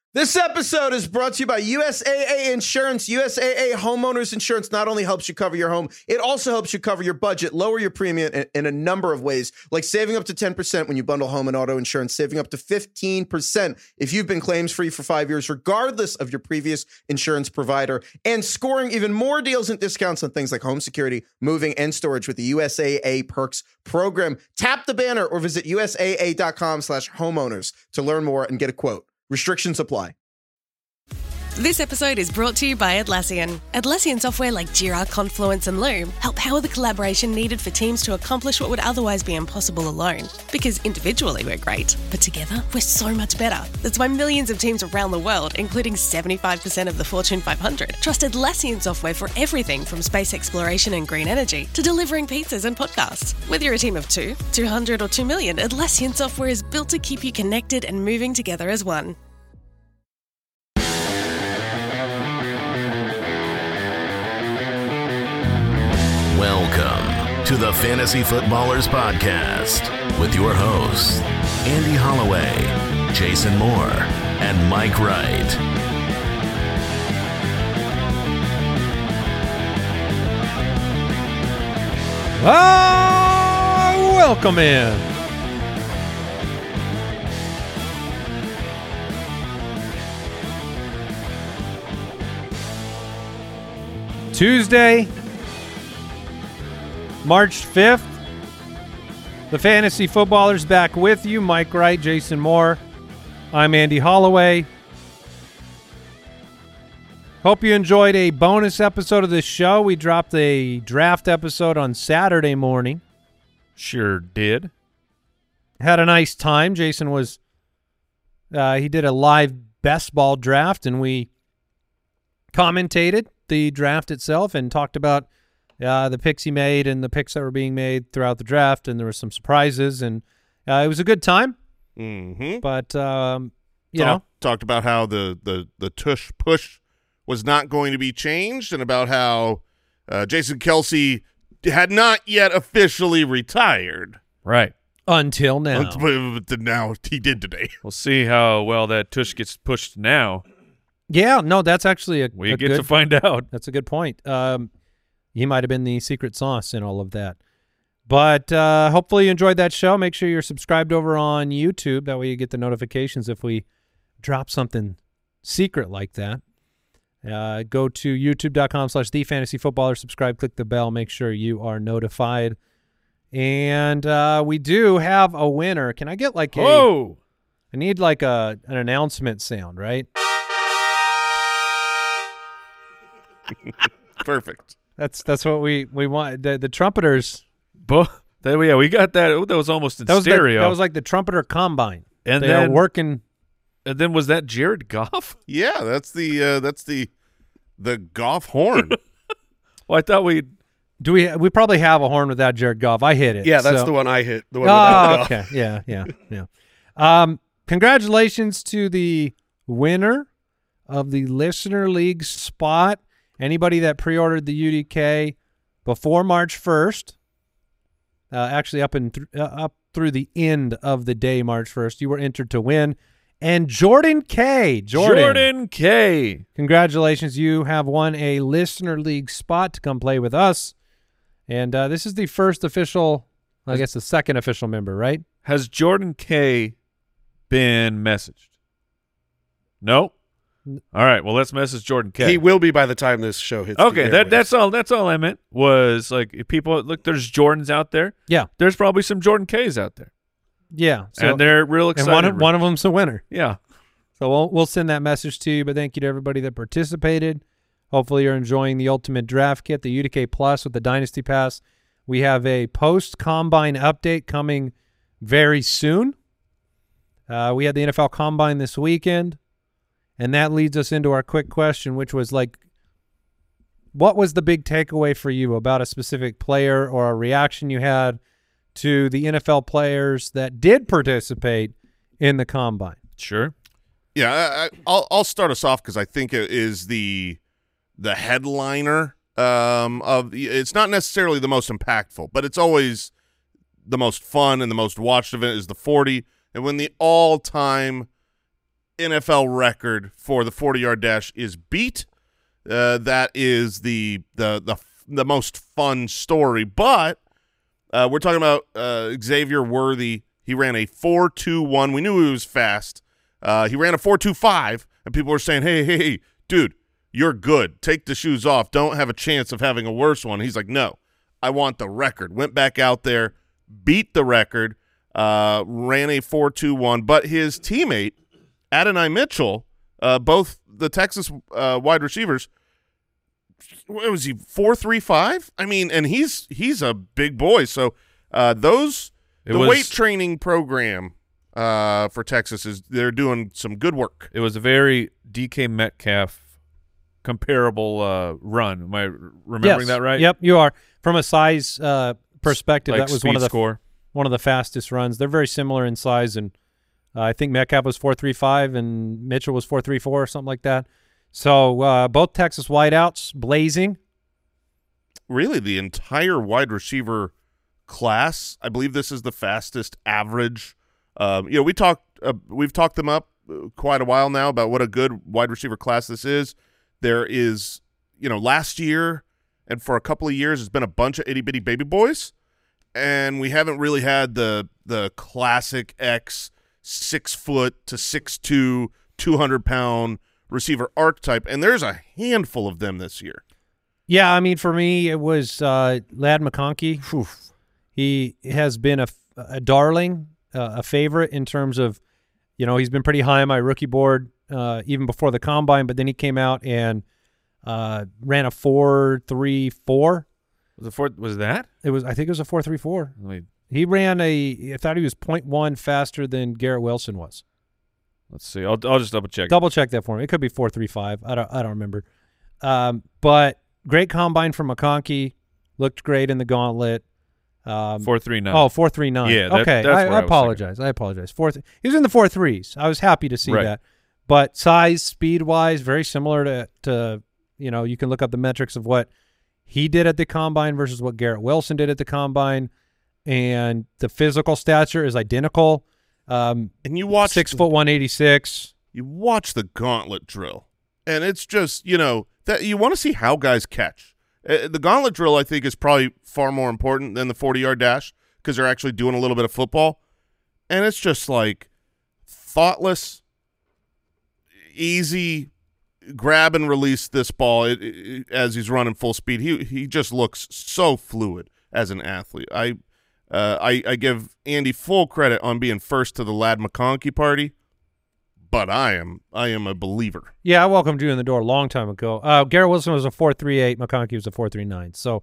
This episode is brought to you by USAA Insurance. USAA Homeowners Insurance not only helps you cover your home, it also helps you cover your budget, lower your premium in a number of ways, like saving up to 10% when you bundle home and auto insurance, saving up to 15% if you've been claims-free for 5 years, regardless of your previous insurance provider, and scoring even more deals and discounts on things like home security, moving, and storage with the USAA Perks program. Tap the banner or visit usaa.com/homeowners to learn more and get a quote. Restrictions apply. This episode is brought to you by Atlassian. Atlassian software like Jira, Confluence, and Loom help power the collaboration needed for teams to accomplish what would otherwise be impossible alone. Because individually we're great, but together we're so much better. That's why millions of teams around the world, including 75% of the Fortune 500, trust Atlassian software for everything from space exploration and green energy to delivering pizzas and podcasts. Whether you're a team of 2, 200, or 2 million, Atlassian software is built to keep you connected and moving together as one. Welcome to the Fantasy Footballers Podcast with your hosts, Andy Holloway, Jason Moore, and Mike Wright. Welcome in. Tuesday, March 5th, the Fantasy Footballers back with you. Mike Wright, Jason Moore. I'm Andy Holloway. Hope you enjoyed a bonus episode of this show. We dropped a draft episode on Saturday morning. Sure did. Had a nice time. Jason was, he did a live best ball draft, and we commentated the draft itself and talked about the picks he made and the picks that were being made throughout the draft, and there were some surprises, and it was a good time. Mm-hmm. But you know, talked about how the tush push was not going to be changed, and about how Jason Kelce had not yet officially retired. Right. Until now. But now he did today. We'll see how well that tush gets pushed now. Yeah, no, that's actually we get to find out. That's a good point. He might have been the secret sauce in all of that. But hopefully you enjoyed that show. Make sure you're subscribed over on YouTube. That way you get the notifications if we drop something secret like that. Go to youtube.com/thefantasyfootballer. Subscribe, click the bell. Make sure you are notified. And we do have a winner. Can I get like I need like an announcement sound, right? Perfect. That's what we want. The trumpeters. Yeah, we got that. That was almost in stereo. That was like the trumpeter combine. And they are working. And then was that Jared Goff? Yeah, that's the Goff horn. Well, I thought we probably have a horn without Jared Goff. I hit it. Yeah, that's the one I hit. The one without Goff. Okay. Yeah. Congratulations to the winner of the Listener League spot. Anybody that pre-ordered the UDK before March 1st, actually up through the end of the day, March 1st, you were entered to win. And Jordan K. Congratulations. You have won a Listener League spot to come play with us. And this is the first official, I guess the second official member, right? Has Jordan K. been messaged? No? All right, well, let's message Jordan K. He will be by the time this show hits. Okay, that's all I meant was, like, if people look, there's Jordans out there. Yeah. There's probably some Jordan Ks out there. Yeah. So, and they're real excited. And one of them's a winner. Yeah. So we'll send that message to you, but thank you to everybody that participated. Hopefully you're enjoying the Ultimate Draft Kit, the UDK Plus with the Dynasty Pass. We have a post-Combine update coming very soon. We had the NFL Combine this weekend. And that leads us into our quick question, which was like, what was the big takeaway for you about a specific player or a reaction you had to the NFL players that did participate in the Combine? Sure. Yeah, I'll start us off because I think it is the headliner of it's not necessarily the most impactful, but it's always the most fun and the most watched event is the 40. And when the all-time NFL record for the 40-yard dash is beat. That is the most fun story. But we're talking about Xavier Worthy. He ran a 4.21. We knew he was fast. He ran a 4.25, and people were saying, hey, dude, you're good. Take the shoes off. Don't have a chance of having a worse one. He's like, no, I want the record. Went back out there, beat the record, ran a 4.21. But his teammate, Adonai Mitchell, both the Texas wide receivers, what was he, 4.35? I mean, and he's a big boy. So the weight training program for Texas they're doing some good work. It was a very DK Metcalf comparable run. Am I remembering that right? Yep, you are. From a size perspective, like that was one of the fastest runs. They're very similar in size, and I think Metcalf was 4.35 and Mitchell was 4.34 or something like that. So both Texas wideouts blazing. Really, the entire wide receiver class. I believe this is the fastest average. We've talked them up quite a while now about what a good wide receiver class this is. There is, last year and for a couple of years, it's been a bunch of itty bitty baby boys, and we haven't really had the classic X 6 foot to 6'2", 200-pound receiver archetype, and there's a handful of them this year. Yeah, I mean, for me, it was Ladd McConkey. Whew. He has been a darling, a favorite in terms of, he's been pretty high on my rookie board even before the combine, but then he came out and ran a 4.34. Was that? I think it was a 4.34. He ran I thought he was 0.1 faster than Garrett Wilson was. Let's see. I'll just double check. Double check that for me. It could be 4.35. I don't remember. But great combine from McConkey. Looked great in the gauntlet. 4.39. Oh, 4.39. Yeah. Okay. I apologize. He was in the 4.3s. I was happy to see that. But size, speed wise, very similar to you can look up the metrics of what he did at the combine versus what Garrett Wilson did at the combine, and the physical stature is identical. And you watch 6 foot 186. You watch the gauntlet drill, and it's just that you want to see how guys catch. The gauntlet drill, I think, is probably far more important than the 40-yard dash because they're actually doing a little bit of football, and it's just like thoughtless, easy, grab and release this ball as he's running full speed. He just looks so fluid as an athlete. I give Andy full credit on being first to the Ladd McConkey party, but I am a believer. Yeah, I welcomed you in the door a long time ago. Garrett Wilson was a 4.38. McConkey was a 4.39. So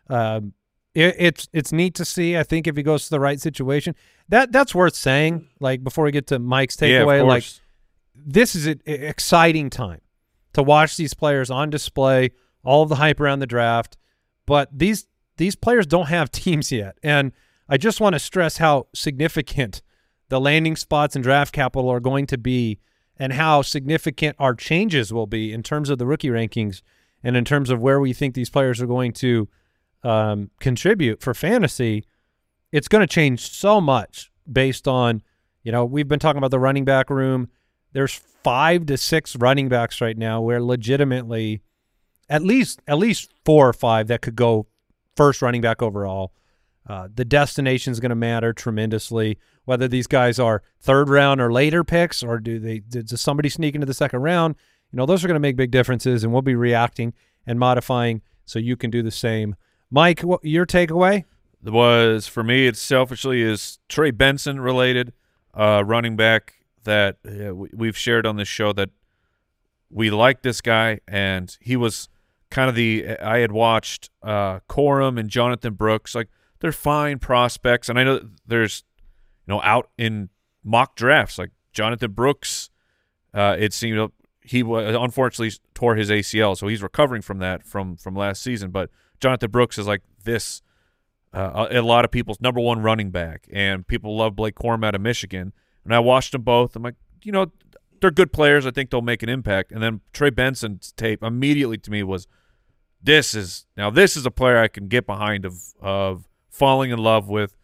it's neat to see. I think if he goes to the right situation, that's worth saying. Like before we get to Mike's takeaway, like this is an exciting time to watch these players on display. All of the hype around the draft, but these players don't have teams yet, and I just want to stress how significant the landing spots and draft capital are going to be and how significant our changes will be in terms of the rookie rankings and in terms of where we think these players are going to contribute for fantasy. It's going to change so much based on, we've been talking about the running back room. There's 5 to 6 running backs right now where legitimately at least 4 or 5 that could go first running back overall. The destination is going to matter tremendously, whether these guys are third round or later picks, or does somebody sneak into the second round? Those are going to make big differences, and we'll be reacting and modifying so you can do the same. Mike, your takeaway? Was, for me, it selfishly is Trey Benson related, running back that we've shared on this show that we like this guy, and he was kind of I had watched Corum and Jonathan Brooks, like, they're fine prospects, and I know there's, out in mock drafts, like Jonathan Brooks, it seemed he unfortunately tore his ACL, so he's recovering from that from last season. But Jonathan Brooks is like this, a lot of people's number one running back, and people love Blake Corum out of Michigan. And I watched them both. I'm like, they're good players. I think they'll make an impact. And then Trey Benson's tape immediately to me was, this is a player I can get behind of falling in love with.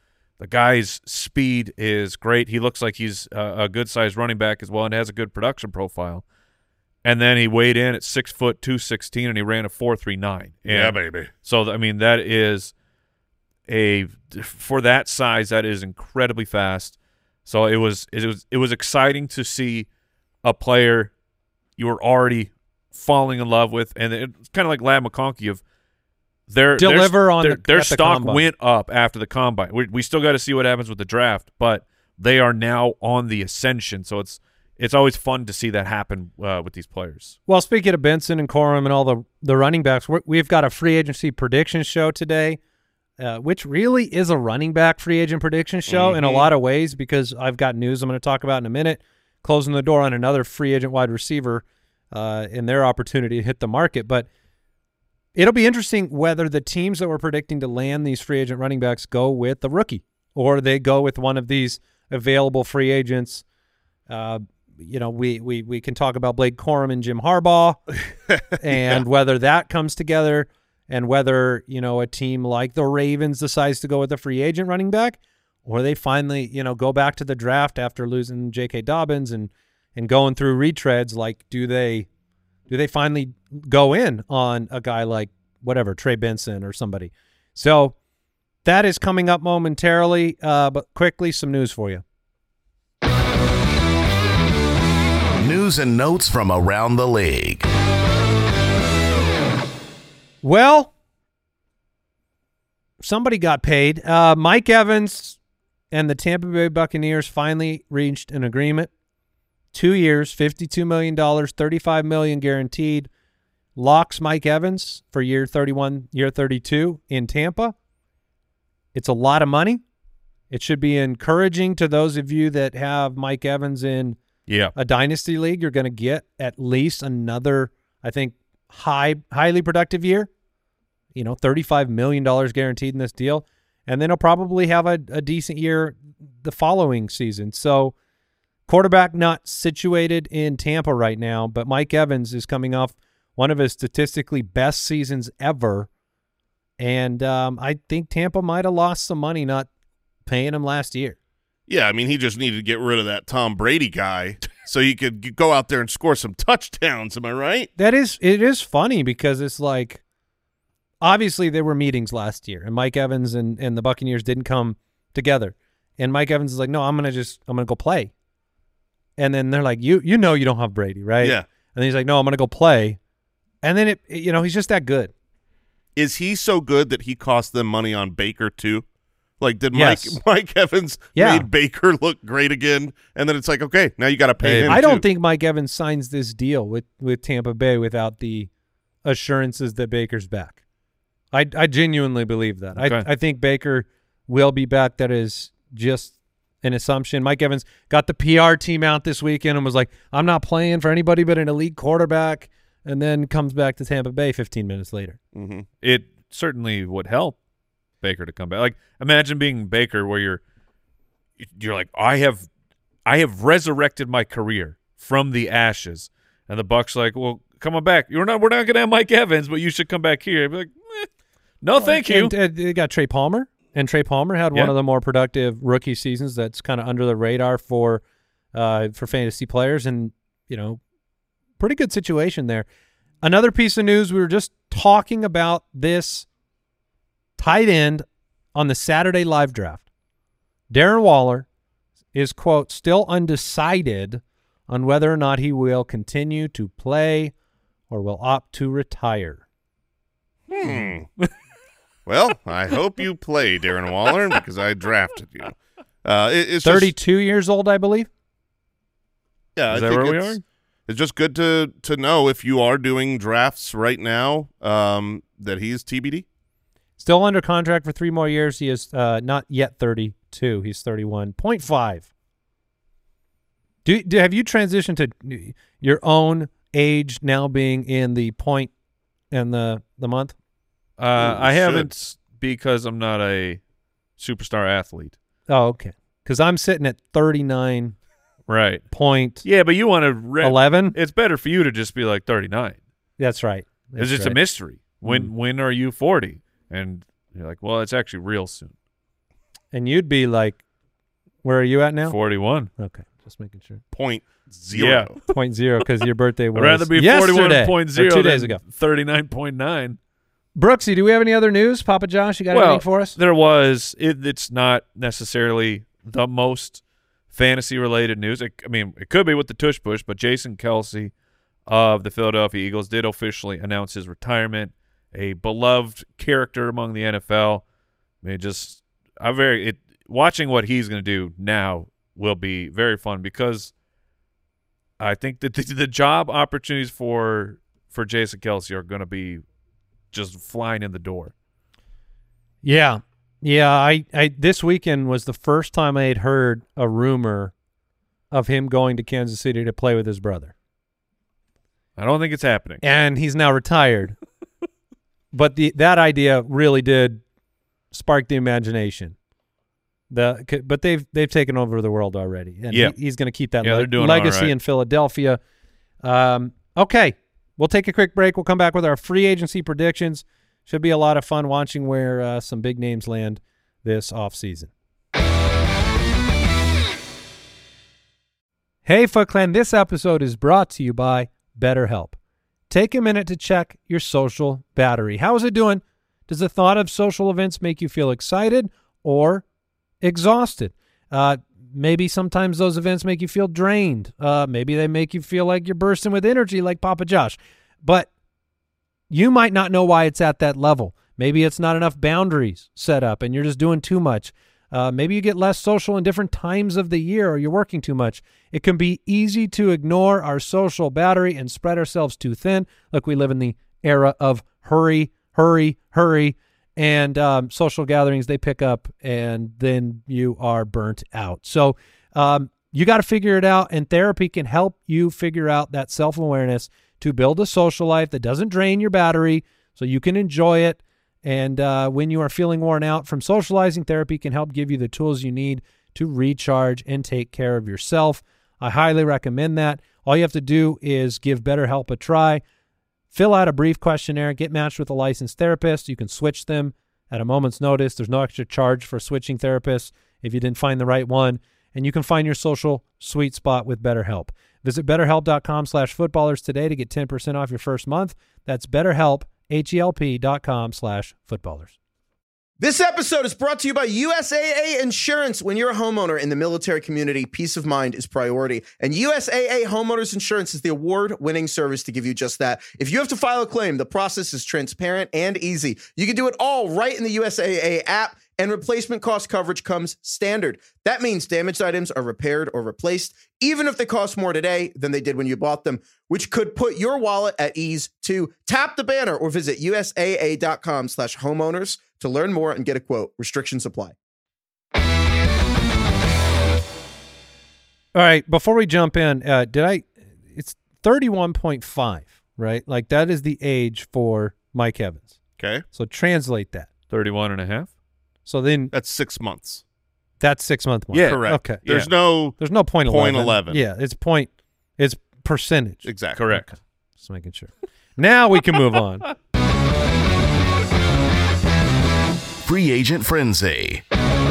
The guy's speed is great. He looks like he's a good-sized running back as well and has a good production profile. And then he weighed in at 6 foot 216, and he ran a 4.39. Yeah, baby. So I mean, that is for that size, that is incredibly fast. So it was exciting to see a player you were already falling in love with, and it's kind of like Ladd McConkey of their stock went up after the combine. We still got to see what happens with the draft, but they are now on the ascension. So it's always fun to see that happen with these players. Well, speaking of Benson and Corum and all the running backs, we've got a free agency prediction show today, which really is a running back free agent prediction show in a lot of ways, because I've got news I'm going to talk about in a minute, closing the door on another free agent wide receiver in their opportunity to hit the market. But it'll be interesting whether the teams that we're predicting to land these free agent running backs go with the rookie or they go with one of these available free agents. We can talk about Blake Corum and Jim Harbaugh and whether that comes together, and whether, a team like the Ravens decides to go with a free agent running back, or they finally, go back to the draft after losing J.K. Dobbins and going through retreads. Like, do they finally go in on a guy like whatever, Trey Benson or somebody? So that is coming up momentarily, but quickly, some news for you. News and notes from around the league. Well, somebody got paid. Mike Evans and the Tampa Bay Buccaneers finally reached an agreement. 2 years, $52 million, $35 million guaranteed. Locks Mike Evans for year 31, year 32 in Tampa. It's a lot of money. It should be encouraging to those of you that have Mike Evans in a dynasty league. You're going to get at least another, I think, highly productive year. $35 million guaranteed in this deal. And then he'll probably have a decent year the following season. So quarterback not situated in Tampa right now, but Mike Evans is coming off one of his statistically best seasons ever. And I think Tampa might have lost some money not paying him last year. Yeah, I mean, he just needed to get rid of that Tom Brady guy so he could go out there and score some touchdowns. Am I right? It is funny because it's like, obviously there were meetings last year, and Mike Evans and the Buccaneers didn't come together. And Mike Evans is like, no, I'm gonna go play. And then they're like, you don't have Brady, right? Yeah. And then he's like, no, I'm gonna go play. And then he's just that good. Is he so good that he cost them money on Baker too? Like, did Yes. Mike Evans made Baker look great again? And then it's like, okay, now you got to pay him. I don't think Mike Evans signs this deal with Tampa Bay without the assurances that Baker's back. I genuinely believe that. Okay. I think Baker will be back. That is just an assumption. Mike Evans got the PR team out this weekend and was like, I'm not playing for anybody but an elite quarterback, and then comes back to Tampa Bay 15 minutes later. Mm-hmm. It certainly would help Baker to come back. Like, imagine being Baker where you're like, I have resurrected my career from the ashes, and the Bucs like, well, come on back. We're not going to have Mike Evans, but you should come back here. I'd be like, no, thank you. And they got Trey Palmer, and Trey Palmer had one of the more productive rookie seasons. That's kind of under the radar for fantasy players, and pretty good situation there. Another piece of news: we were just talking about this tight end on the Saturday live draft. Darren Waller is, quote, still undecided on whether or not he will continue to play or will opt to retire. Well, I hope you play, Darren Waller, because I drafted you. It's 32 years old, I believe. Yeah, is that where we are? It's just good to know if you are doing drafts right now that he's TBD. Still under contract for 3 more years. He is not yet 32. He's 31.5. Have you transitioned to your own age now being in the point and the month? I haven't, because I'm not a superstar athlete. Oh, okay. Because I'm sitting at 39. Right. Point. Yeah, but you want to 11. It's better for you to just be like 39. That's right. It's just a mystery. When are you 40? And you're like, well, it's actually real soon. And you'd be like, where are you at now? 41. Okay, just making sure. 0.0. Yeah. 0.0 because your birthday was I'd rather be yesterday, 41.0 or 2 days ago. 39.9. Brooksy, do we have any other news? Papa Josh, you got anything for us? There was. It's not necessarily the most fantasy-related news. It could be with the tush push, but Jason Kelce of the Philadelphia Eagles did officially announce his retirement. A beloved character among the NFL. Watching what he's going to do now will be very fun because I think that the job opportunities for Jason Kelce are going to be just flying in the door. Yeah. I this weekend was the first time I had heard a rumor of him going to Kansas City to play with his brother. I don't think it's happening. And he's now retired. But that idea really did spark the imagination. But they've taken over the world already, and he's going to keep that legacy in Philadelphia. Okay, we'll take a quick break. We'll come back with our free agency predictions. Should be a lot of fun watching where some big names land this offseason. Hey, Foot Clan, this episode is brought to you by BetterHelp. Take a minute to check your social battery. How is it doing? Does the thought of social events make you feel excited or exhausted? Maybe sometimes those events make you feel drained. Maybe they make you feel like you're bursting with energy like Papa Josh. But you might not know why it's at that level. Maybe it's not enough boundaries set up and you're just doing too much. Maybe you get less social in different times of the year or you're working too much. It can be easy to ignore our social battery and spread ourselves too thin. Look, we live in the era of hurry, and social gatherings, they pick up and then you are burnt out. So you got to figure it out, and therapy can help you figure out that self-awareness to build a social life that doesn't drain your battery so you can enjoy it. And when you are feeling worn out from socializing, therapy can help give you the tools you need to recharge and take care of yourself. I highly recommend that. All you have to do is give BetterHelp a try. Fill out a brief questionnaire, get matched with a licensed therapist. You can switch them at a moment's notice. There's no extra charge for switching therapists if you didn't find the right one. And you can find your social sweet spot with BetterHelp. Visit BetterHelp.com/footballers today to get 10% off your first month. That's BetterHelp, HELP.com/footballers. This episode is brought to you by USAA Insurance. When you're a homeowner in the military community, peace of mind is priority. And USAA Homeowners Insurance is the award-winning service to give you just that. If you have to file a claim, the process is transparent and easy. You can do it all right in the USAA app, and replacement cost coverage comes standard. That means damaged items are repaired or replaced, even if they cost more today than they did when you bought them, which could put your wallet at ease too. Tap the banner or visit USAA.com/homeowners to learn more and get a quote. Restrictions apply. All right, before we jump in, it's 31.5, right? Like that is the age for Mike Evans. Okay. So translate that. 31 and a half. So then That's 6 months. that's 6 month mark. Yeah. Correct. Okay. There's no point 0.11. Yeah, it's percentage. Exactly. Correct. Okay. Just making sure. Now we can move on. Free Agent Frenzy.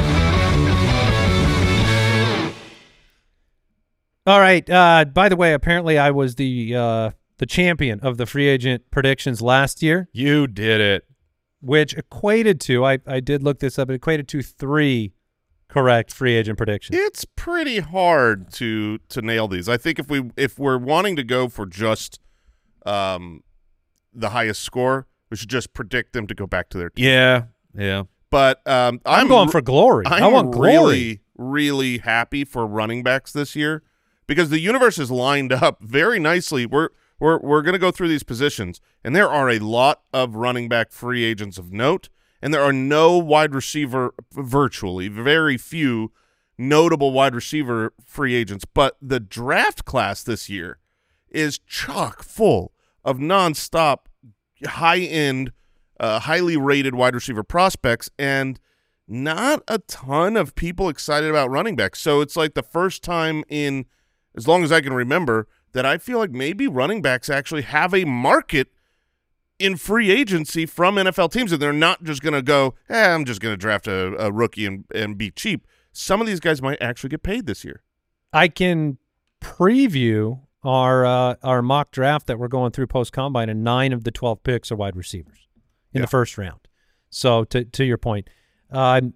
All right. By the way, apparently I was the champion of the free agent predictions last year, You did it. which equated to, I did look this up, it equated to 3 correct free agent predictions. It's pretty hard to nail these. I think if we're wanting to go for just the highest score, we should just predict them to go back to their team. Yeah. Yeah. But I'm going for glory. I want glory. really, really happy for running backs this year because the universe is lined up very nicely. We're going to go through these positions, and there are a lot of running back free agents of note, and there are no wide receiver, virtually very few notable wide receiver free agents. But the draft class this year is chock full of nonstop high-end, highly rated wide receiver prospects, and not a ton of people excited about running backs. So it's like the first time in as long as I can remember that I feel like maybe running backs actually have a market in free agency from NFL teams, and they're not just going to go, I'm just going to draft a rookie and be cheap. Some of these guys might actually get paid this year. I can preview our mock draft that we're going through post-combine, and 9 of the 12 picks are wide receivers in the first round. So to your point, either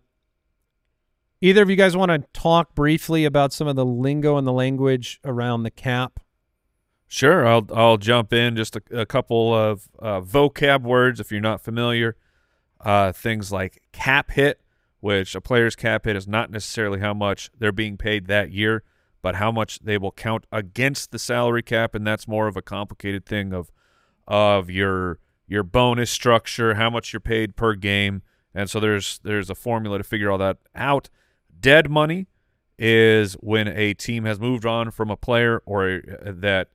of you guys want to talk briefly about some of the lingo and the language around the cap? Sure, I'll jump in. Just a couple of vocab words if you're not familiar. Things like cap hit, which a player's cap hit is not necessarily how much they're being paid that year, but how much they will count against the salary cap, and that's more of a complicated thing of your bonus structure, how much you're paid per game, and so there's a formula to figure all that out. Dead money is when a team has moved on from a player or that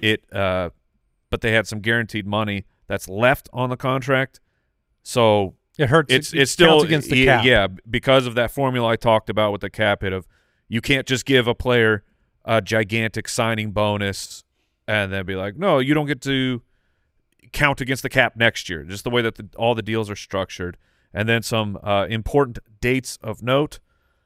but they had some guaranteed money that's left on the contract, so it hurts. It's still against the cap. Yeah, because of that formula I talked about with the cap hit of you can't just give a player a gigantic signing bonus and then be like, no, you don't get to count against the cap next year. Just the way that all the deals are structured, and then some important dates of note.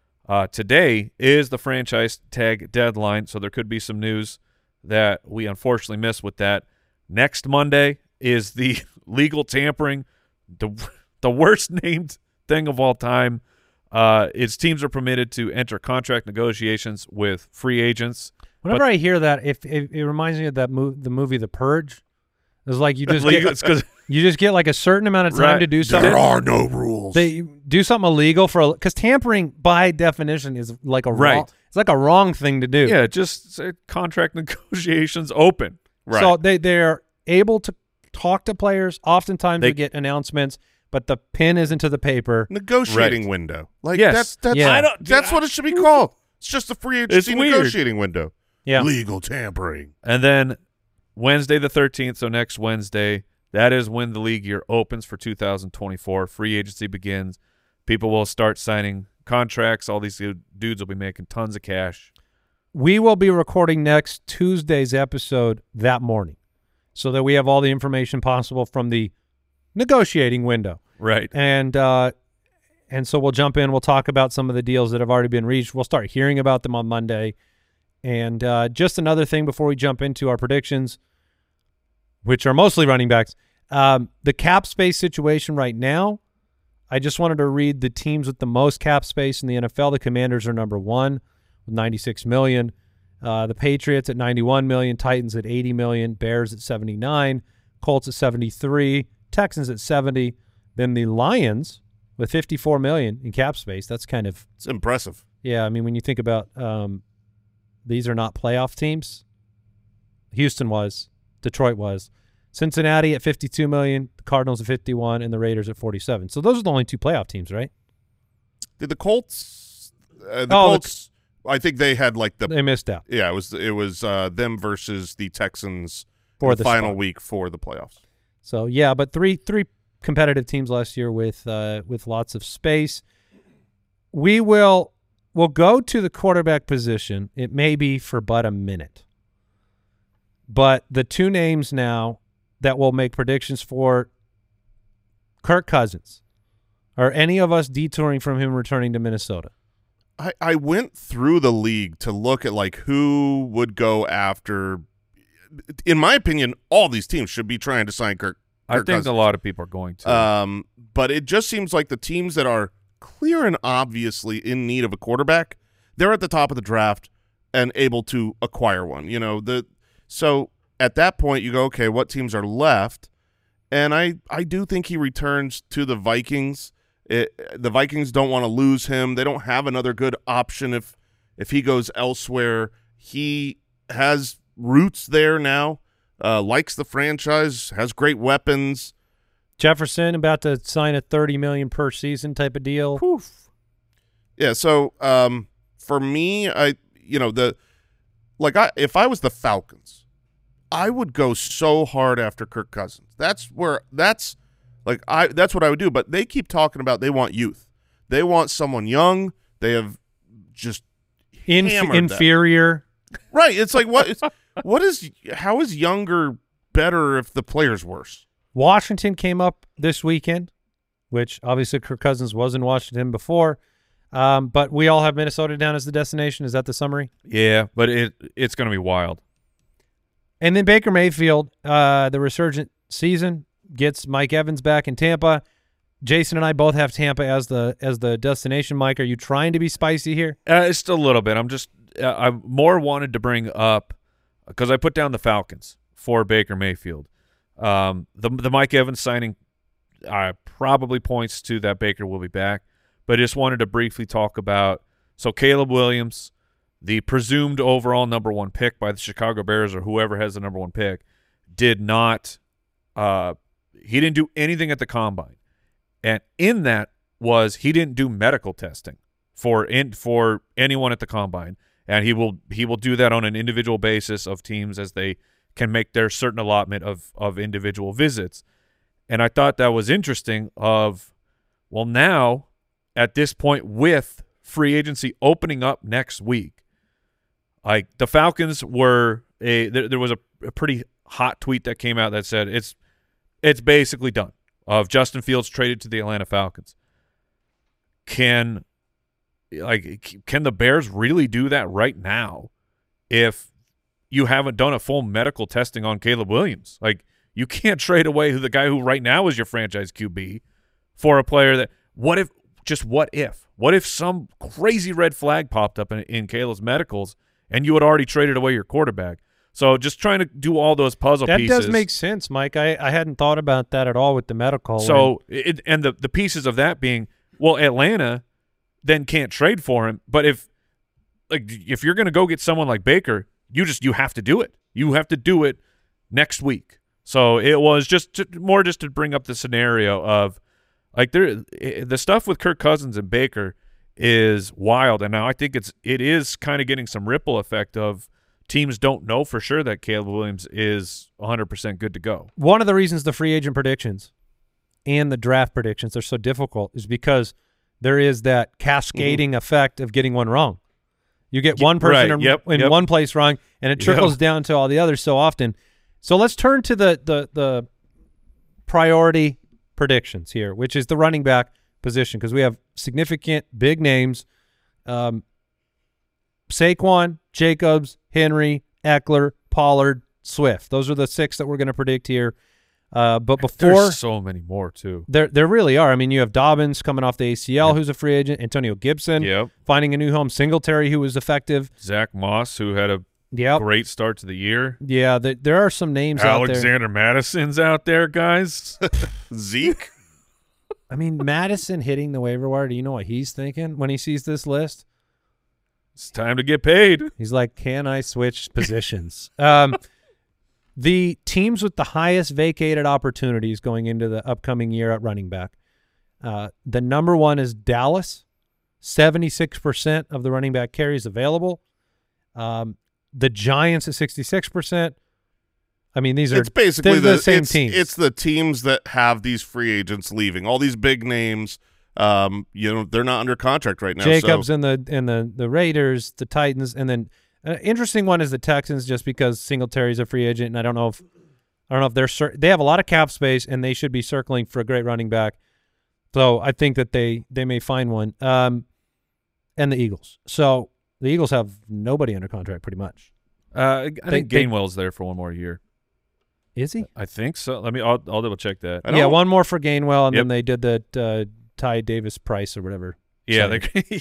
Today is the franchise tag deadline, so there could be some news that we unfortunately missed with that. Next Monday is the legal tampering, the worst named thing of all time. Its teams are permitted to enter contract negotiations with free agents. Whenever I hear that, if it reminds me of the movie The Purge. It's like you just get like a certain amount of time to do something. There are no rules. They do something illegal because tampering by definition is like a wrong. It's like a wrong thing to do. Yeah, just say contract negotiations open. Right. So they're able to talk to players. Oftentimes they get announcements, but the pen isn't to the paper. Negotiating window. Like yes. That's what it should be called. It's just a free agency negotiating window. Yeah. Legal tampering. And then Wednesday the 13th, so next Wednesday, that is when the league year opens for 2024. Free agency begins. People will start signing contracts. All these dudes will be making tons of cash. We will be recording next Tuesday's episode that morning so that we have all the information possible from the negotiating window. Right. And so we'll jump in. We'll talk about some of the deals that have already been reached. We'll start hearing about them on Monday. And just another thing before we jump into our predictions, which are mostly running backs, the cap space situation right now, I just wanted to read the teams with the most cap space in the NFL. The Commanders are number 1 with $96 million. The Patriots at $91 million, Titans at $80 million, Bears at $79 million, Colts at $73 million, Texans at $70 million. Then the Lions with $54 million in cap space. That's kind of – it's impressive. Yeah, I mean, when you think about these are not playoff teams. Houston was. Detroit was. Cincinnati at $52 million, the Cardinals at $51 million, and the Raiders at $47 million. So those are the only 2 playoff teams, right? Did the Colts Colts, I think they had like they missed out. Yeah, it was them versus the Texans for the final week for the playoffs. So yeah, but three competitive teams last year with lots of space. We'll go to the quarterback position. It may be for but a minute. But the 2 names now that we'll make predictions for, Kirk Cousins. Are any of us detouring from him returning to Minnesota? I went through the league to look at like who would go after. In my opinion, all these teams should be trying to sign Kirk think Cousins. A lot of people are going to. But it just seems like the teams that are clear and obviously in need of a quarterback, they're at the top of the draft and able to acquire one. You know, so at that point you go, okay, what teams are left? And I do think he returns to the Vikings. The Vikings don't want to lose him. They don't have another good option if he goes elsewhere. He has roots there now, likes the franchise, has great weapons. Jefferson about to sign a $30 million per season type of deal. Poof. Yeah, so for me, if I was the Falcons, I would go so hard after Kirk Cousins. That's what I would do. But they keep talking about they want youth. They want someone young. They have just inferior. Right. It's like how is younger better if the player's worse? Washington came up this weekend, which obviously Kirk Cousins was in Washington before. But we all have Minnesota down as the destination. Is that the summary? Yeah, but it's going to be wild. And then Baker Mayfield, the resurgent season, gets Mike Evans back in Tampa. Jason and I both have Tampa as the destination. Mike, are you trying to be spicy here? Just a little bit. I more wanted to bring up, because I put down the Falcons for Baker Mayfield. The Mike Evans signing probably points to that Baker will be back, but I just wanted to briefly talk about, so Caleb Williams, the presumed overall number 1 pick by the Chicago Bears or whoever has the number 1 pick, did not he didn't do anything at the combine. And in that was he didn't do medical testing for anyone at the combine, and he will do that on an individual basis of teams as they can make their certain allotment of individual visits. And I thought that was interesting now at this point with free agency opening up next week, like the Falcons were there was a pretty hot tweet that came out that said it's basically done. Of Justin Fields traded to the Atlanta Falcons. Can the Bears really do that right now if you haven't done a full medical testing on Caleb Williams? Like, you can't trade away the guy who right now is your franchise QB for a player that – what if some crazy red flag popped up in Caleb's medicals and you had already traded away your quarterback? So just trying to do all those puzzle pieces. That does make sense, Mike. I hadn't thought about that at all with the medical. So and the pieces of that being, well, Atlanta then can't trade for him. But if you're going to go get someone like Baker, you have to do it. You have to do it next week. So it was just to bring up the scenario of the stuff with Kirk Cousins and Baker is wild, and now I think it is kind of getting some ripple effect of. Teams don't know for sure that Caleb Williams is 100% good to go. One of the reasons the free agent predictions and the draft predictions are so difficult is because there is that cascading effect of getting one wrong. You get one person in one place wrong, and it trickles down to all the others so often. So let's turn to the priority predictions here, which is the running back position, because we have significant big names. Saquon, Jacobs, Henry, Eckler, Pollard, Swift. Those are the 6 that we're going to predict here. But before there's so many more too. There really are. I mean, you have Dobbins coming off the ACL, who's a free agent. Antonio Gibson, finding a new home. Singletary, who was effective. Zach Moss, who had a great start to the year. Yeah, there are some names out there. Alexander Madison's out there, guys. Zeke. I mean, Madison hitting the waiver wire. Do you know what he's thinking when he sees this list? It's time to get paid. He's like, can I switch positions? The teams with the highest vacated opportunities going into the upcoming year at running back. The number 1 is Dallas. 76% of the running back carries available. The Giants at 66%. I mean, it's basically the same teams. It's the teams that have these free agents leaving. All these big names. They're not under contract right now. Jacobs and the Raiders, the Titans, and then interesting one is the Texans, just because Singletary's a free agent, and I don't know if they have a lot of cap space and they should be circling for a great running back. So I think that they may find one. And the Eagles. So the Eagles have nobody under contract pretty much. I think Gainwell's there for one more year. Is he? I think so. I'll double check that. Yeah, one more for Gainwell, and then they did that. Ty Davis Price or whatever. Yeah.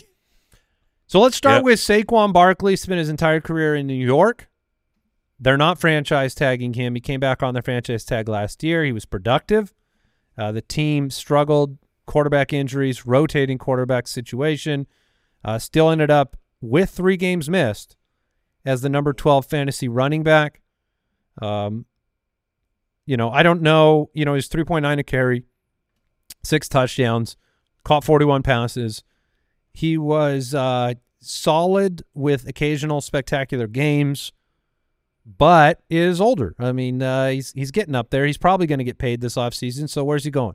So let's start with Saquon Barkley. Spent his entire career in New York. They're not franchise tagging him. He came back on their franchise tag last year. He was productive. The team struggled, quarterback injuries, rotating quarterback situation. Still ended up with 3 games missed as the number 12 fantasy running back. I don't know. He's 3.9 a carry, 6 touchdowns. Caught 41 passes. He was solid with occasional spectacular games, but is older. I mean, he's getting up there. He's probably going to get paid this offseason, so where's he going?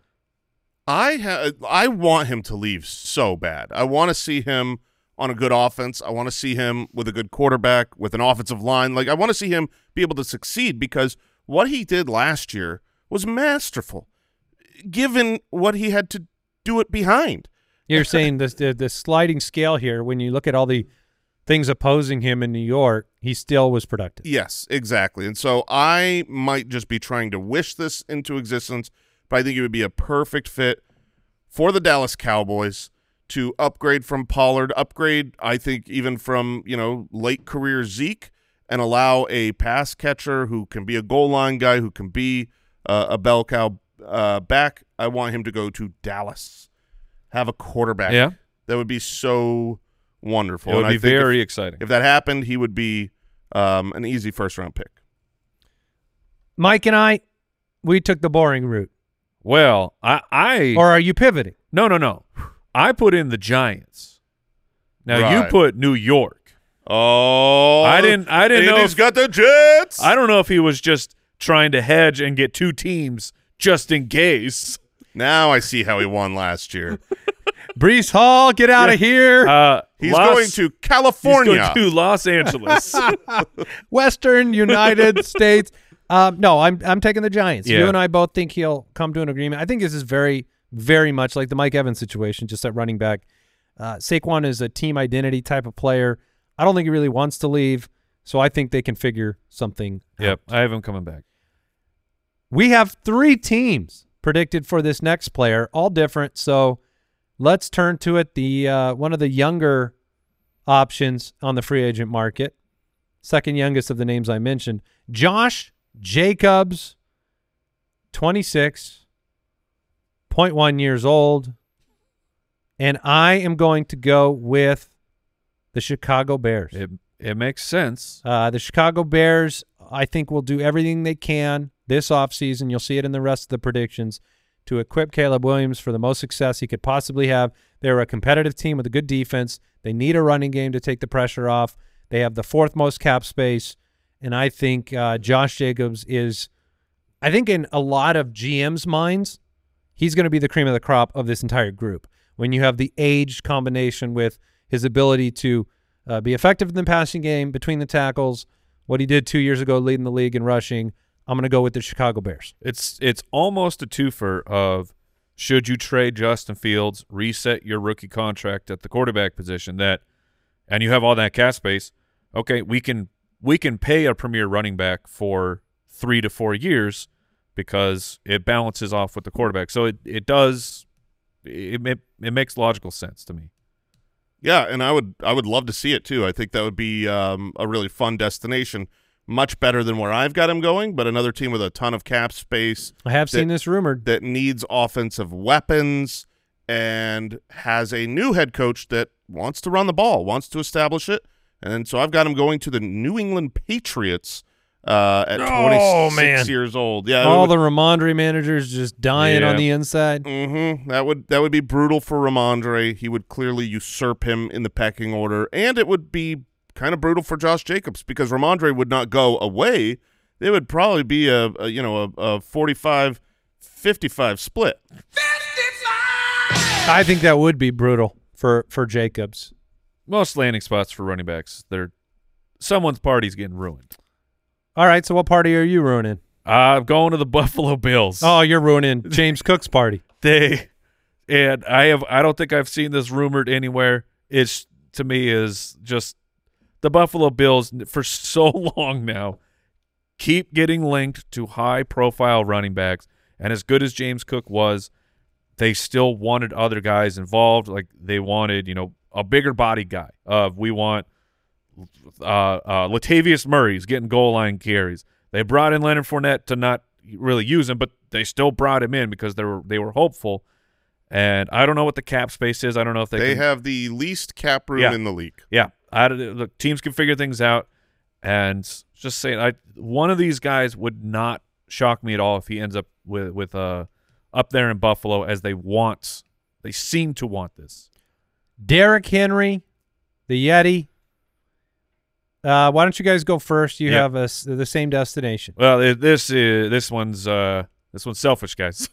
I want him to leave so bad. I want to see him on a good offense. I want to see him with a good quarterback, with an offensive line. I want to see him be able to succeed, because what he did last year was masterful, given what he had to do it behind. You're saying the sliding scale here, when you look at all the things opposing him in New York, he still was productive. Yes, exactly. And so I might just be trying to wish this into existence, but I think it would be a perfect fit for the Dallas Cowboys to upgrade from Pollard, upgrade, I think, even from, late career Zeke, and allow a pass catcher who can be a goal line guy, who can be a bell cow back. I want him to go to Dallas, have a quarterback. Yeah. That would be so wonderful. It would be very exciting. If that happened, he would be an easy first-round pick. Mike and I, we took the boring route. Well, I Or are you pivoting? No. I put in the Giants. Now Right. you put New York. Oh, I didn't know. Andy's got the Jets. I don't know if he was just trying to hedge and get two teams just in case. Now I see how he won last year. Brees Hall, get out of here. He's going to California. He's going to Los Angeles. Western United States. No, I'm taking the Giants. Yeah. You and I both think he'll come to an agreement. I think this is very, very much like the Mike Evans situation, just at running back. Saquon is a team identity type of player. I don't think he really wants to leave, so I think they can figure something Yep, out. I have him coming back. We have 3 teams predicted for this next player, all different, so let's turn to it. The one of the younger options on the free agent market, second youngest of the names I mentioned, Josh Jacobs, 26.1 years old, and I am going to go with the Chicago Bears. It makes sense. The Chicago Bears, I think, will do everything they can this offseason. You'll see it in the rest of the predictions to equip Caleb Williams for the most success he could possibly have. They're a competitive team with a good defense. They need a running game to take the pressure off. They have the 4th most cap space, and I think Josh Jacobs is, I think in a lot of GM's minds, he's going to be the cream of the crop of this entire group. When you have the age combination with his ability to be effective in the passing game, between the tackles, what he did 2 years ago leading the league in rushing, I'm going to go with the Chicago Bears. It's almost a twofer of should you trade Justin Fields, reset your rookie contract at the quarterback position, and you have all that cap space. Okay, we can pay a premier running back for 3 to 4 years because it balances off with the quarterback. So it makes logical sense to me. Yeah, and I would love to see it too. I think that would be a really fun destination. Much better than where I've got him going, but another team with a ton of cap space. I have seen this rumored. That needs offensive weapons and has a new head coach that wants to run the ball, wants to establish it. And so I've got him going to the New England Patriots at 26 years old. Yeah, all the Ramondre managers just dying on the inside. Mm-hmm. That would be brutal for Ramondre. He would clearly usurp him in the pecking order, and it would be kind of brutal for Josh Jacobs because Ramondre would not go away. It would probably be a 45-55 split. 55! I think that would be brutal for Jacobs. Most landing spots for running backs, someone's party's getting ruined. All right, so what party are you ruining? I'm going to the Buffalo Bills. Oh, you're ruining James Cook's party. I don't think I've seen this rumored anywhere. It's, to me, is just the Buffalo Bills for so long now keep getting linked to high-profile running backs, and as good as James Cook was, they still wanted other guys involved. Like they wanted, a bigger body guy. We want Latavius Murray's getting goal line carries. They brought in Leonard Fournette to not really use him, but they still brought him in because they were hopeful. And I don't know what the cap space is. I don't know if they have the least cap room in the league. Yeah, look, teams can figure things out. And just saying, one of these guys would not shock me at all if he ends up with up there in Buffalo as they seem to want this. Derrick Henry, the Yeti. Why don't you guys go first? You have the same destination. Well, this one's selfish, guys.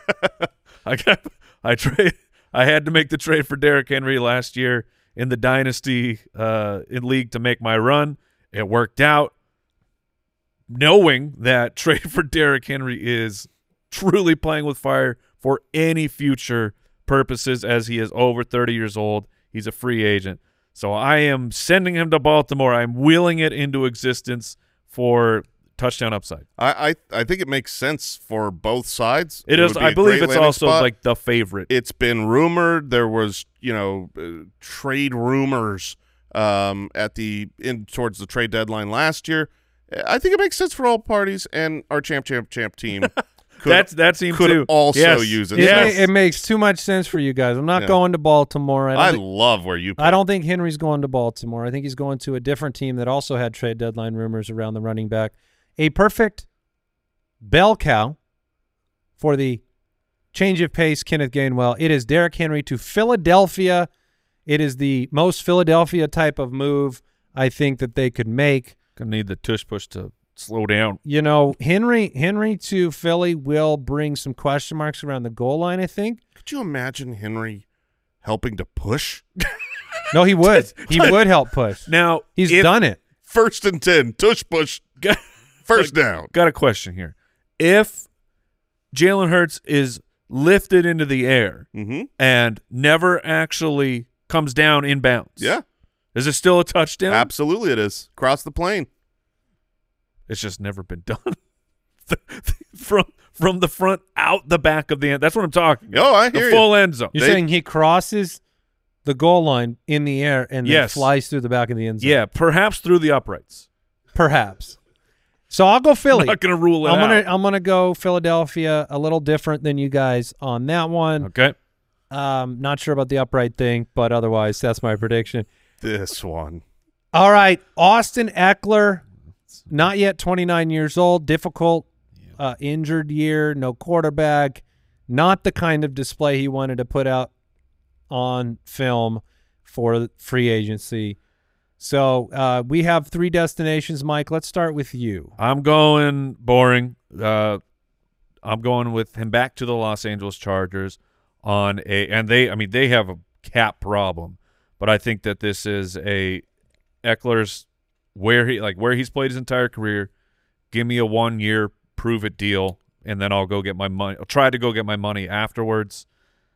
I had to make the trade for Derrick Henry last year in the dynasty in league to make my run. It worked out. Knowing that trade for Derrick Henry is truly playing with fire for any future purposes, as he is over 30 years old. He's a free agent. So I am sending him to Baltimore. I'm willing it into existence for touchdown upside. I think it makes sense for both sides. It is. would be I a believe great it's landing also spot. like the favorite. It's been rumored. There was, trade rumors towards the trade deadline last year. I think it makes sense for all parties, and our champ team that seems could to also use it. It makes too much sense for you guys. I'm not going to Baltimore. I love where you play. I don't think Henry's going to Baltimore. I think he's going to a different team that also had trade deadline rumors around the running back. A perfect bell cow for the change of pace, Kenneth Gainwell. It is Derrick Henry to Philadelphia. It is the most Philadelphia type of move I think that they could make. Gonna need the tush push to slow down. Henry to Philly will bring some question marks around the goal line, I think. Could you imagine Henry helping to push? No, he would. He would help push. Now he's done it. 1st and 10, tush push, first down. Got a question here. If Jalen Hurts is lifted into the air and never actually comes down in bounds, is it still a touchdown? Absolutely it is. Cross the plane. It's just never been done. From the front out the back of the end. That's what I'm talking about. Oh, I hear the full end zone. You're saying he crosses the goal line in the air and then flies through the back of the end zone. Yeah, perhaps through the uprights. Perhaps. So I'll go Philly. I'm not going to rule it out. I'm gonna go Philadelphia. A little different than you guys on that one. Okay. Not sure about the upright thing, but otherwise that's my prediction. This one. All right, Austin Eckler, not yet 29 years old, difficult injured year, no quarterback, not the kind of display he wanted to put out on film for free agency. So we have 3 destinations, Mike. Let's start with you. I'm going boring. I'm going with him back to the Los Angeles Chargers they have a cap problem, but I think that this is Eckler's where he's played his entire career. Give me a 1-year prove it deal, and then I'll go get my money. I'll try to go get my money afterwards.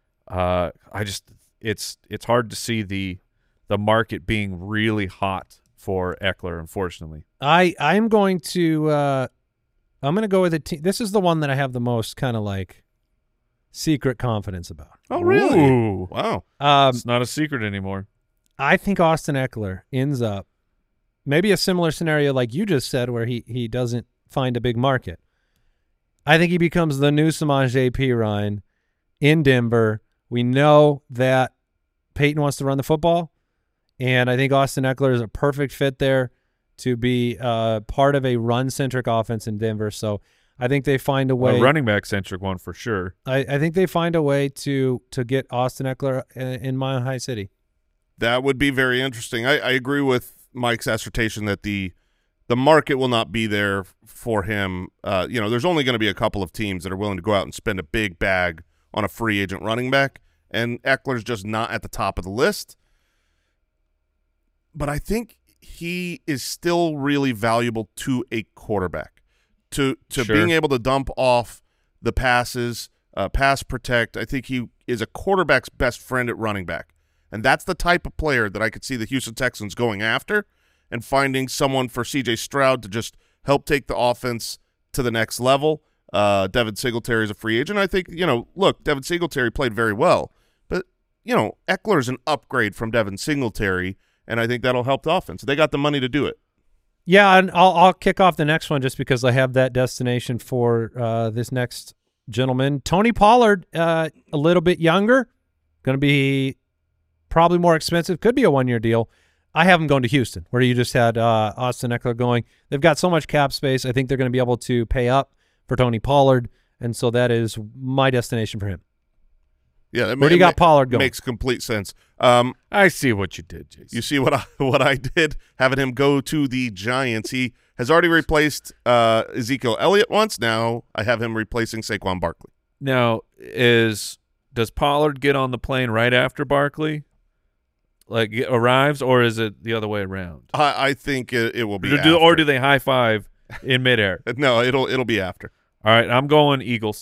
It's hard to see the market being really hot for Eckler, unfortunately. I'm going to go with a team. This is the one that I have the most kind of like secret confidence about. Oh, really? Ooh. Wow. It's not a secret anymore. I think Austin Eckler ends up maybe a similar scenario like you just said where he doesn't find a big market. I think he becomes the new Samaje Perine in Denver. We know that Peyton wants to run the football, and I think Austin Eckler is a perfect fit there to be part of a run-centric offense in Denver. So I think they find a way. A running back-centric one for sure. I think they find a way to get Austin Eckler in Mile High City. That would be very interesting. I agree with Mike's assertion that the market will not be there for him. There's only going to be a couple of teams that are willing to go out and spend a big bag on a free agent running back, and Eckler's just not at the top of the list. But I think he is still really valuable to a quarterback, to Sure. being able to dump off the passes, pass protect. I think he is a quarterback's best friend at running back, and that's the type of player that I could see the Houston Texans going after and finding someone for C.J. Stroud to just help take the offense to the next level. Devin Singletary is a free agent. I think, look, Devin Singletary played very well, but, Eckler is an upgrade from Devin Singletary, and I think that'll help the offense. They got the money to do it. Yeah, and I'll kick off the next one just because I have that destination for this next gentleman. Tony Pollard, a little bit younger, going to be probably more expensive, could be a 1-year deal. I have him going to Houston, where you just had Austin Eckler going. They've got so much cap space. I think they're going to be able to pay up for Tony Pollard, and so that is my destination for him. Yeah, where do you got Pollard going? Makes complete sense. I see what you did, Jason. You see what I did, having him go to the Giants. He has already replaced Ezekiel Elliott once. Now I have him replacing Saquon Barkley. Now, does Pollard get on the plane right after Barkley? Like arrives, or is it the other way around? I think it will be. Or do they high five in midair? No, it'll be after. All right, I'm going Eagles.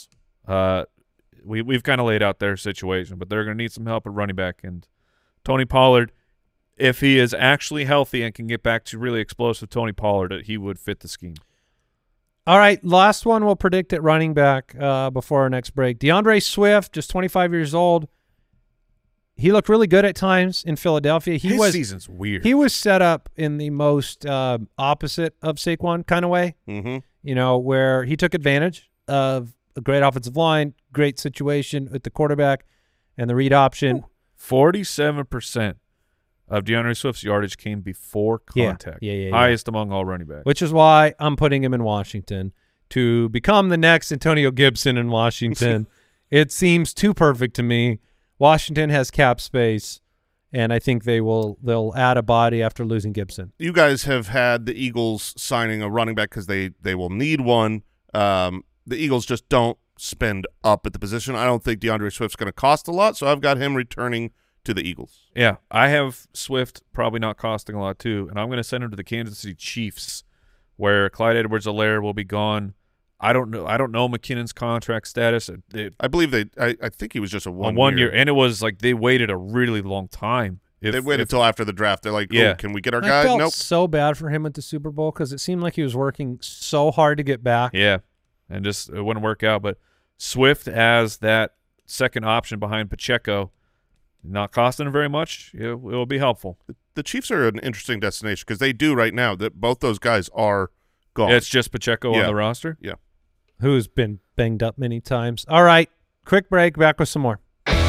We've kind of laid out their situation, but they're going to need some help at running back. And Tony Pollard, if he is actually healthy and can get back to really explosive Tony Pollard, he would fit the scheme. All right, last one we'll predict at running back before our next break. DeAndre Swift, just 25 years old. He looked really good at times in Philadelphia. His season's weird. He was set up in the most opposite of Saquon kind of way, where he took advantage of a great offensive line, great situation with the quarterback and the read option. 47% of DeAndre Swift's yardage came before contact. Yeah. Highest among all running backs. Which is why I'm putting him in Washington to become the next Antonio Gibson in Washington. It seems too perfect to me. Washington has cap space, and I think they'll add a body after losing Gibson. You guys have had the Eagles signing a running back because they will need one. The Eagles just don't spend up at the position. I don't think DeAndre Swift's going to cost a lot, so I've got him returning to the Eagles. Yeah, I have Swift probably not costing a lot too, and I'm going to send him to the Kansas City Chiefs, where Clyde Edwards-Helaire will be gone. I don't know McKinnon's contract status. I believe I think he was just a 1 year, and it was like they waited a really long time. They waited until after the draft. They're like, can we get our guy? I felt so bad for him at the Super Bowl because it seemed like he was working so hard to get back. Yeah, and just it wouldn't work out. But Swift as that second option behind Pacheco, not costing him very much. It will be helpful. The Chiefs are an interesting destination because they do right now that both those guys are gone. It's just Pacheco on the roster. Yeah. Who's been banged up many times. All right, quick break, back with some more.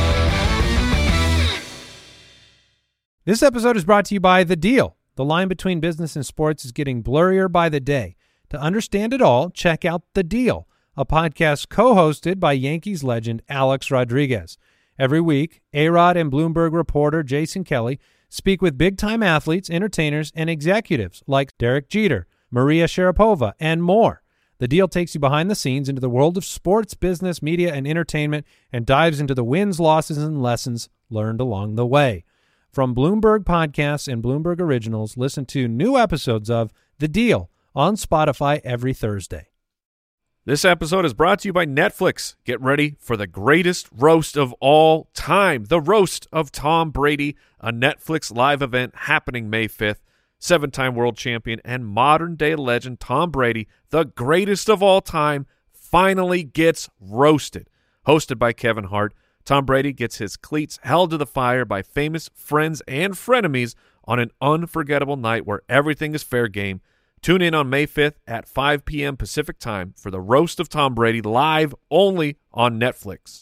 This episode is brought to you by The Deal. The line between business and sports is getting blurrier by the day. To understand it all, check out The Deal, a podcast co-hosted by Yankees legend Alex Rodriguez. Every week, A-Rod and Bloomberg reporter Jason Kelly speak with big-time athletes, entertainers, and executives like Derek Jeter, Maria Sharapova, and more. The Deal takes you behind the scenes into the world of sports, business, media, and entertainment and dives into the wins, losses, and lessons learned along the way. From Bloomberg Podcasts and Bloomberg Originals, listen to new episodes of The Deal on Spotify every Thursday. This episode is brought to you by Netflix. Get ready for the greatest roast of all time, the roast of Tom Brady, a Netflix live event happening May 5th. 7-time world champion and modern-day legend Tom Brady, the greatest of all time, finally gets roasted. Hosted by Kevin Hart, Tom Brady gets his cleats held to the fire by famous friends and frenemies on an unforgettable night where everything is fair game. Tune in on May 5th at 5 p.m. Pacific time for the roast of Tom Brady live only on Netflix.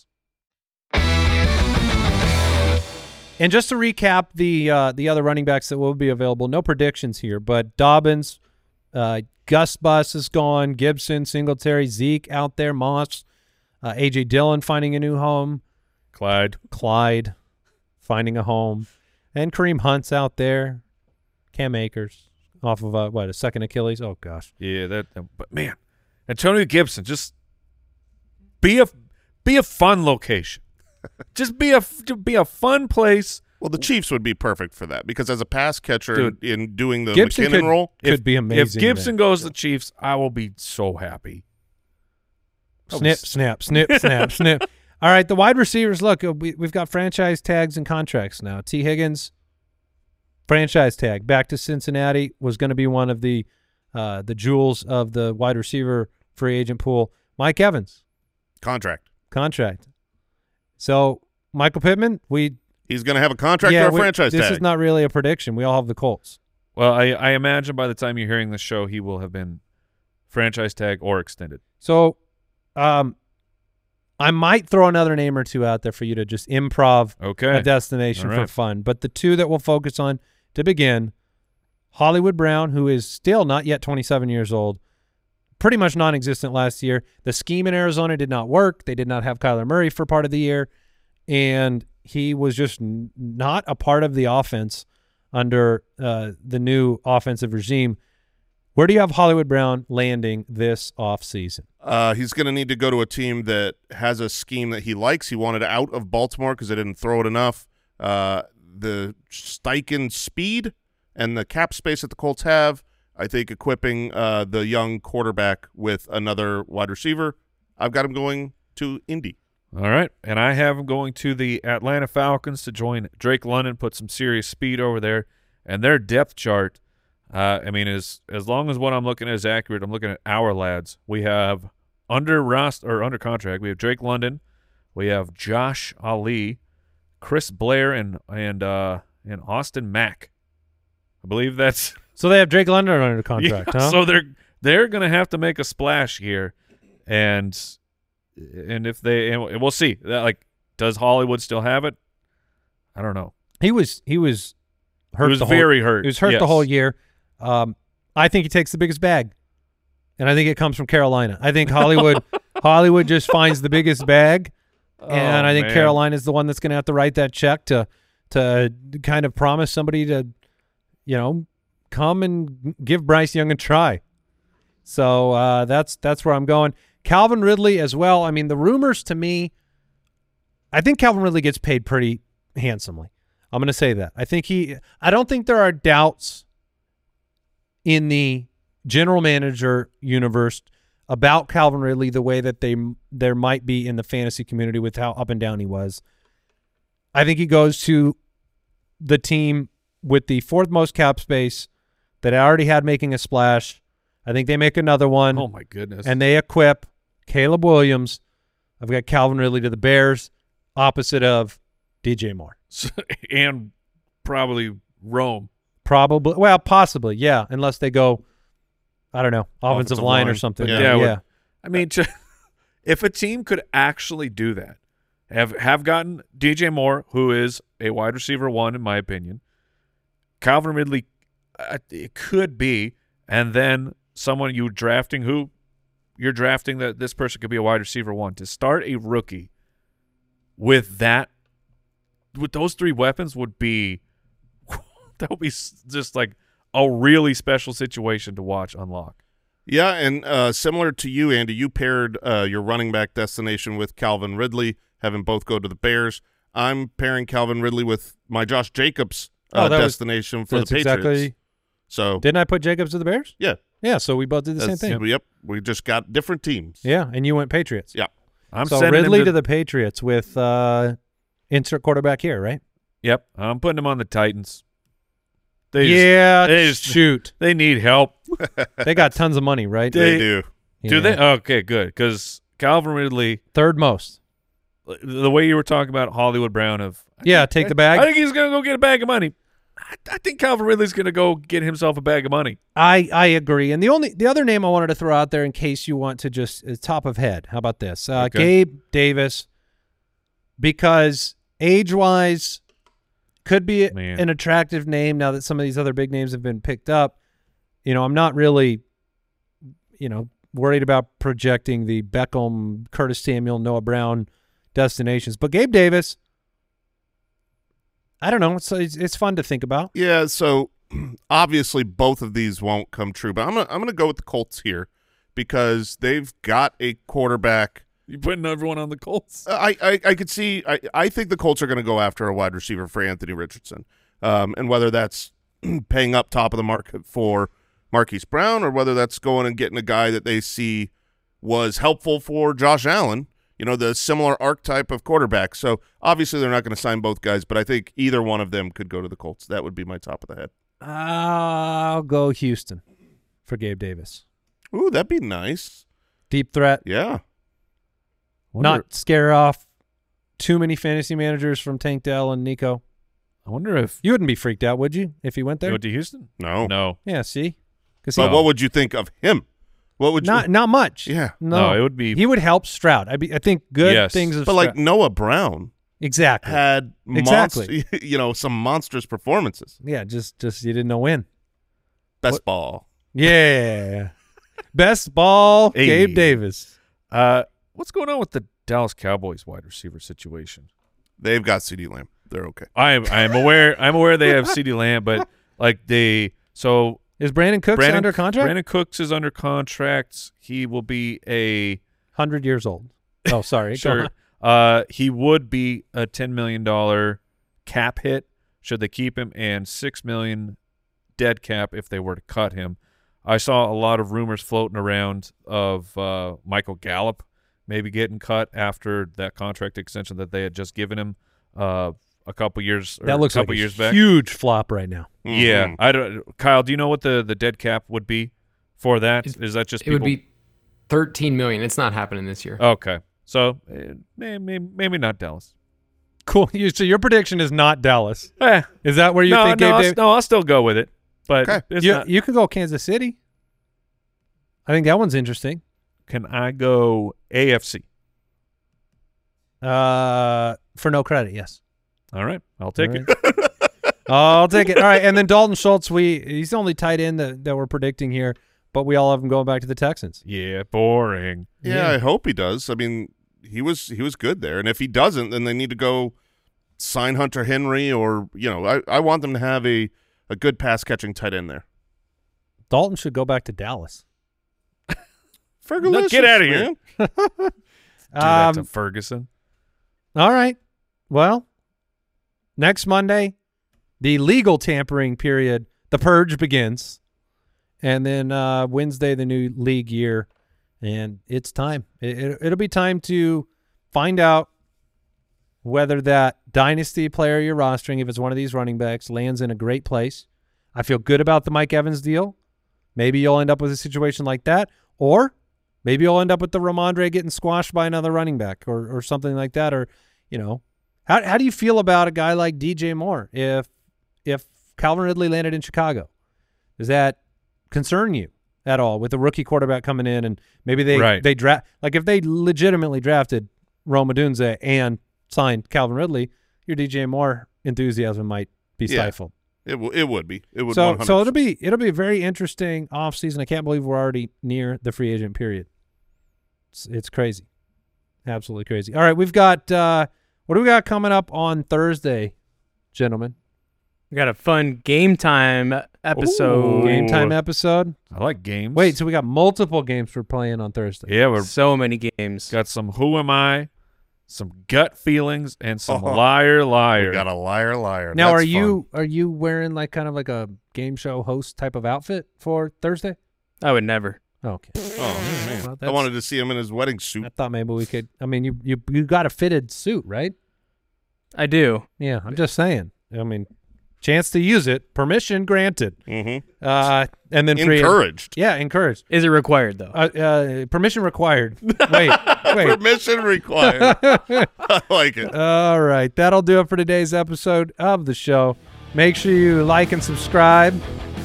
And just to recap the other running backs that will be available, no predictions here, but Dobbins, Gus Bus is gone, Gibson, Singletary, Zeke out there, Moss, A.J. Dillon finding a new home, Clyde finding a home, and Kareem Hunt's out there, Cam Akers off of a second Achilles. Oh gosh, yeah, but man, Antonio Gibson, just be a fun location. Just be a fun place. Well, the Chiefs would be perfect for that because as a pass catcher in doing the Gibson McKinnon role, could be amazing. If Gibson goes to the Chiefs, I will be so happy. Snip, snap, snip, snap, snip. All right, the wide receivers. Look, we've got franchise tags and contracts now. T. Higgins, franchise tag, back to Cincinnati, was going to be one of the jewels of the wide receiver free agent pool. Mike Evans, contract. So Michael Pittman, he's going to have a contract or a franchise tag. This is not really a prediction. We all have the Colts. Well, I imagine by the time you're hearing the show, he will have been franchise tag or extended. So I might throw another name or two out there for you to just improv a destination for fun. But the two that we'll focus on to begin, Hollywood Brown, who is still not yet 27 years old, pretty much non-existent last year. The scheme in Arizona did not work. They did not have Kyler Murray for part of the year, and he was just not a part of the offense under the new offensive regime. Where do you have Hollywood Brown landing this offseason? He's going to need to go to a team that has a scheme that he likes. He wanted out of Baltimore because they didn't throw it enough. The Steichen speed and the cap space that the Colts have, I think equipping the young quarterback with another wide receiver, I've got him going to Indy. All right, and I have him going to the Atlanta Falcons to join Drake London, put some serious speed over there, and their depth chart. I mean, as long as what I'm looking at is accurate, I'm looking at our lads. We have under contract. We have Drake London, we have Josh Ali, Chris Blair, and Austin Mack. I believe that's So they have Drake London under contract, huh? So they're going to have to make a splash here, and if they and we'll see. Does Hollywood still have it? I don't know. He was hurt. He was very hurt. He was hurt the whole year. I think he takes the biggest bag, and I think it comes from Carolina. I think Hollywood just finds the biggest bag, and I think Carolina is the one that's going to have to write that check to kind of promise somebody to, come and give Bryce Young a try. So that's where I'm going. Calvin Ridley as well. I mean, the rumors to me, I think Calvin Ridley gets paid pretty handsomely. I'm going to say that. I don't think there are doubts in the general manager universe about Calvin Ridley the way that there might be in the fantasy community with how up and down he was. I think he goes to the team with the fourth most cap space that I already had making a splash. I think they make another one. Oh, my goodness. And they equip Caleb Williams. I've got Calvin Ridley to the Bears, opposite of DJ Moore. And probably Rome. Possibly, yeah, unless they go, I don't know, offensive line or something. Yeah. I mean, if a team could actually do that, have gotten DJ Moore, who is a wide receiver 1 in my opinion, Calvin Ridley, it could be, and then someone you're drafting that this person could be a wide receiver 1 to start a rookie with those 3 weapons would be just like a really special situation to watch unlock. Yeah, and similar to you, Andy, you paired your running back destination with Calvin Ridley, having both go to the Bears. I'm pairing Calvin Ridley with my Josh Jacobs destination for the Patriots. Exactly. So didn't I put Jacobs to the Bears? Yeah. Yeah, so we both did the same thing. Yep, we just got different teams. Yeah, and you went Patriots. Yeah. So Ridley to the Patriots with insert quarterback here, right? Yep, I'm putting him on the Titans. Shoot. They need help. They got tons of money, right? They do. Yeah. Do they? Okay, good. Because Calvin Ridley, third most. The way you were talking about Hollywood Brown take the bag. I think he's going to go get a bag of money. I think Calvin Ridley's going to go get himself a bag of money. I agree. And the other name I wanted to throw out there in case you want to just top of head. How about this? Gabe Davis, because age-wise could be an attractive name now that some of these other big names have been picked up. I'm not really, worried about projecting the Beckham, Curtis Samuel, Noah Brown destinations. But Gabe Davis, I don't know. It's fun to think about. Yeah, so obviously both of these won't come true, but I'm gonna go with the Colts here because they've got a quarterback. You putting everyone on the Colts? I could see. I think the Colts are going to go after a wide receiver for Anthony Richardson, and whether that's paying up top of the market for Marquise Brown or whether that's going and getting a guy that they see was helpful for Josh Allen. The similar archetype of quarterback. So obviously they're not going to sign both guys, but I think either one of them could go to the Colts. That would be my top of the head. I'll go Houston for Gabe Davis. Ooh, that'd be nice. Deep threat. Yeah. Not scare off too many fantasy managers from Tank Dell and Nico. I wonder if you wouldn't be freaked out, would you, if he went there? You went to Houston? No. Yeah, see? But what would you think of him? What would not much. Yeah. No, it would be. He would help Stroud. I think good things of But Stroud. like Noah Brown exactly had some monstrous performances. Yeah, just you didn't know when. Best ball. Yeah. Best ball, Hey. Gabe Davis. What's going on with the Dallas Cowboys wide receiver situation? They've got CeeDee Lamb. They're okay. I'm aware they have CeeDee Lamb, but is Brandon Cooks under contract? Brandon Cooks is under contract. He will be 100 years old. Oh, sorry. Sure. He would be a $10 million cap hit should they keep him, and $6 million dead cap if they were to cut him. I saw a lot of rumors floating around of Michael Gallup maybe getting cut after that contract extension that they had just given him a couple years. That looks a couple like years a back. huge flop right now. Mm-hmm. Yeah, I don't. Kyle, do you know what the dead cap would be for that? Is that just It would be $13 million. It's not happening this year. Okay, so maybe not Dallas. Cool. So your prediction is not Dallas. Eh, Is that where you think Gabe Davis? I'll still go with it. But Okay. it's not. You could go Kansas City. I think that one's interesting. Can I go AFC? For no credit, yes. All right, I'll take All right. it. I'll take it. All right, and then Dalton Schultz, he's the only tight end that we're predicting here, but we all have him going back to the Texans. Yeah, boring. Yeah, I hope he does. I mean, he was good there, and if he doesn't, then they need to go sign Hunter Henry, or I want them to have a good pass catching tight end there. Dalton should go back to Dallas. Fergalicious, Get out of here. man. Do that to Ferguson. All right. Well, next Monday, the legal tampering period, the purge begins. And then Wednesday, the new league year. And it's time. It'll be time to find out whether that dynasty player you're rostering, if it's one of these running backs, lands in a great place. I feel good about the Mike Evans deal. Maybe you'll end up with a situation like that. Or maybe you'll end up with the Ramondre getting squashed by another running back or something like that. Or, how do you feel about a guy like DJ Moore if Calvin Ridley landed in Chicago? Does that concern you at all with a rookie quarterback coming in and maybe they draft, like if they legitimately drafted Rome Odunze and signed Calvin Ridley, your DJ Moore enthusiasm might be stifled. It would be. It would. So 100%. it'll be a very interesting offseason. I can't believe we're already near the free agent period. It's crazy. Absolutely crazy. All right, we've got what do we got coming up on Thursday, gentlemen? We got a fun game time episode. Ooh. Game time episode. I like games. Wait, so we got multiple games we're playing on Thursday. Yeah, we're So many games. got some Who Am I, some gut feelings, and some liar. We got a liar. Now, That's are you wearing like kind of like a game show host type of outfit for Thursday? I would never. Okay. fun. Oh man, Well, I that's- wanted to see him in his wedding suit. I thought maybe we could. I mean, you got a fitted suit, right? I do. Yeah, I'm just saying. I mean, chance to use it, permission granted. Mm-hmm. And then Encouraged. Yeah, encouraged. Is it required, though? Permission required. Wait. Permission required. I like it. All right, that'll do it for today's episode of the show. Make sure you like and subscribe,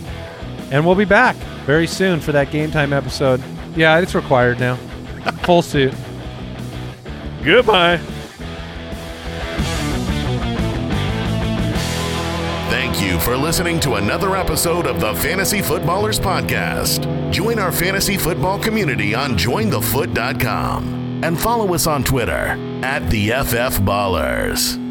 and we'll be back very soon for that game time episode. Yeah, it's required now. Full suit. Goodbye. Thank you for listening to another episode of the Fantasy Footballers Podcast. Join our fantasy football community on jointhefoot.com and follow us on Twitter @TheFFBallers.